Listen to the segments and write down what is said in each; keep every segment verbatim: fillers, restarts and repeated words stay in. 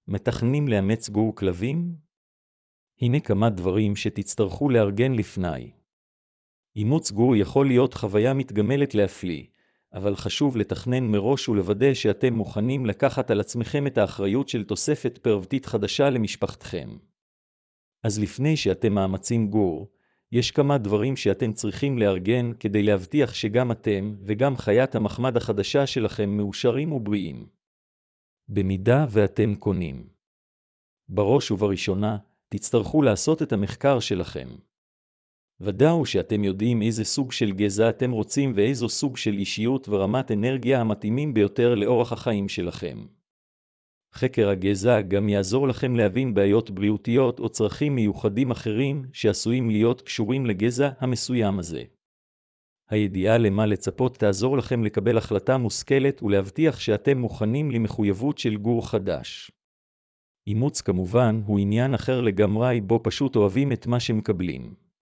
מתכננים לאמץ גור כלבים? הנה כמה דברים שתצטרכו לארגן לפני. אימוץ גור יכול להיות חוויה מתגמלת להפליא, אבל חשוב לתכנן מראש ולוודא שאתם מוכנים לקחת על עצמכם את האחריות של תוספת פרוותית חדשה למשפחתכם. אז לפני שאתם מאמצים גור, יש כמה דברים שאתם צריכים לארגן כדי להבטיח שגם אתם וגם חיית המחמד החדשה שלכם מאושרים ובריאים. במידה ואתם קונים. בראש ובראשונה, תצטרכו לעשות את המחקר שלכם. ודאו שאתם יודעים איזה סוג של גזע אתם רוצים ואיזו סוג של אישיות ורמת אנרגיה המתאימים ביותר לאורח החיים שלכם. חקר הגזע גם יעזור לכם להבין בעיות בריאותיות או צרכים מיוחדים אחרים שעשויים להיות קשורים לגזע המסוים הזה. הידיעה למה לצפות תעזור לכם לקבל החלטה מושכלת ולהבטיח שאתם מוכנים למחויבות של גור חדש. אימוץ כמובן הוא עניין אחר לגמרי בו פשוט אוהבים את מה שמקבלים.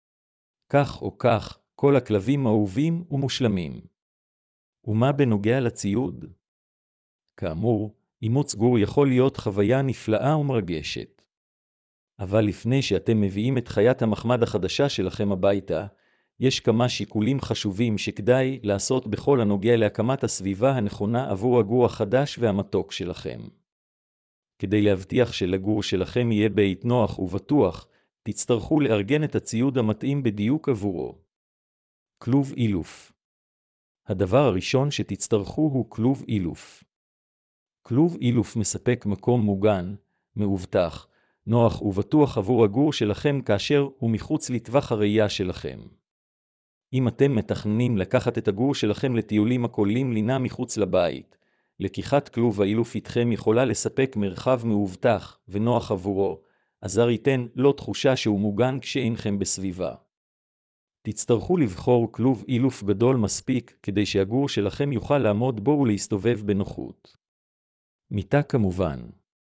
כך או כך, כל הכלבים אהובים ומושלמים. ומה בנוגע לציוד? כאמור, אימוץ גור יכול להיות חוויה נפלאה ומרגשת. אבל לפני שאתם מביאים את חיית המחמד החדשה שלכם הביתה, יש כמה שיקולים חשובים שכדאי לעשות בכל הנוגע להקמת הסביבה הנכונה עבור הגור החדש והמתוק שלכם. כדי להבטיח שלגור שלכם יהיה בית נוח ובטוח, תצטרכו לארגן את הציוד המתאים בדיוק עבורו. כלוב אילוף. הדבר הראשון שתצטרכו הוא כלוב אילוף. כלוב אילוף מספק מקום מוגן, מאובטח, נוח ובטוח עבור הגור שלכם כאשר הוא מחוץ לטווח הראייה שלכם. אם אתם מתכננים לקחת את הגור שלכם לטיולים הכוללים לינה מחוץ לבית, לקיחת כלוב האילוף איתכם יכולה לספק מרחב מאובטח ונוח עבורו, אזר ייתן לו תחושה שהוא מוגן כשאינכם בסביבה. תצטרכו לבחור כלוב אילוף גדול מספיק כדי שהגור שלכם יוכל לעמוד בו ולהסתובב בנוחות. מיטה כמובן.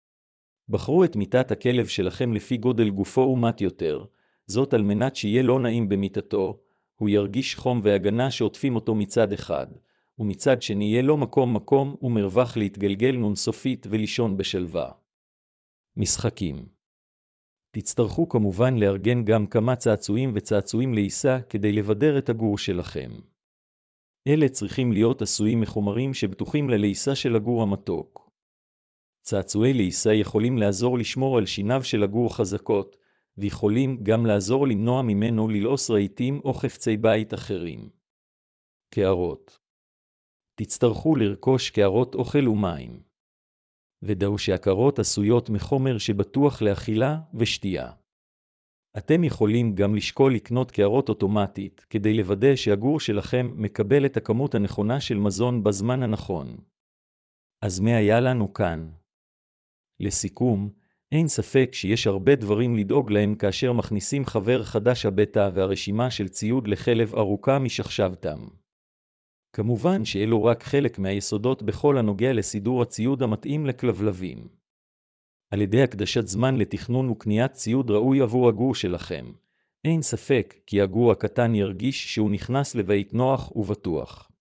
בחרו את מיטת הכלב שלכם לפי גודל גופו ומט יותר, זאת על מנת שיהיה לא נעים במיטתו, הוא ירגיש חום והגנה שעוטפים אותו מצד אחד, ומצד שני יהיה לו מקום מקום ומרווח להתגלגל נונסופית ולישון בשלווה. משחקים. תצטרכו כמובן לארגן גם כמה צעצועים וצעצועים לעיסה כדי לבדר את הגור שלכם. אלה צריכים להיות עשויים מחומרים שבטוחים ללעיסה של הגור המתוק. צעצועי לעיסה יכולים לעזור לשמור על שיניו של הגור חזקות, ויכולים גם לעזור למנוע ממנו ללעוס רהיטים או חפצי בית אחרים. קערות. תצטרכו לרכוש קערות אוכל ומים. ודאו שהקערות עשויות מחומר שבטוח לאכילה ושתייה. אתם יכולים גם לשקול לקנות קערות אוטומטית כדי לוודא שהגור שלכם מקבל את הכמות הנכונה של מזון בזמן הנכון. אז מה היה לנו כאן? לסיכום, אין ספק שיש הרבה דברים לדאוג להם כאשר מכניסים חבר חדש הביתה והרשימה של ציוד לכלב ארוכה משחשבתם. כמובן שאלו רק חלק מהיסודות בכל הנוגע לסידור הציוד המתאים לכלבלבים. על ידי הקדשת זמן לתכנון וקניית ציוד ראוי עבור הגור שלכם, אין ספק כי הגור הקטן ירגיש שהוא נכנס לבית נוח ובטוח.